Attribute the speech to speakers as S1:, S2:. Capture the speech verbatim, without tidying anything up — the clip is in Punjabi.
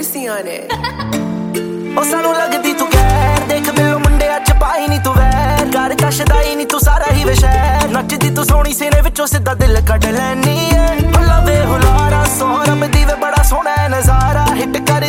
S1: on it.
S2: ਉਹ ਸਾਨੂੰ ਲੱਗਦੀ ਤੂੰ ਕਹਿਰ ਦੇਖ ਬਿੱਲੋ ਮੁੰਡਿਆਂ ਚ ਪਾਈ ਨੀ ਤੂੰ ਵੈਰ ਘਰ ਕਸ਼ਦਾ ਹੀ ਨੀ ਤੂੰ ਸਾਰਾ ਹੀ ਵਸ਼ੈਰ ਨੱਚਦੀ ਤੂੰ ਸੋਹਣੀ ਸੀਨੇ ਵਿੱਚੋਂ ਸਿੱਧਾ ਦਿਲ ਕੱਢ ਲੈਨੀ ਏ ਹੁਲਾ ਵੇ ਹੁਲਾਰਾ ਸੋਹਰਮ ਦੀ ਵੇ ਬੜਾ ਸੋਹਣਾ ਨਜ਼ਾਰਾ ਹਿੱਟ ਕਰ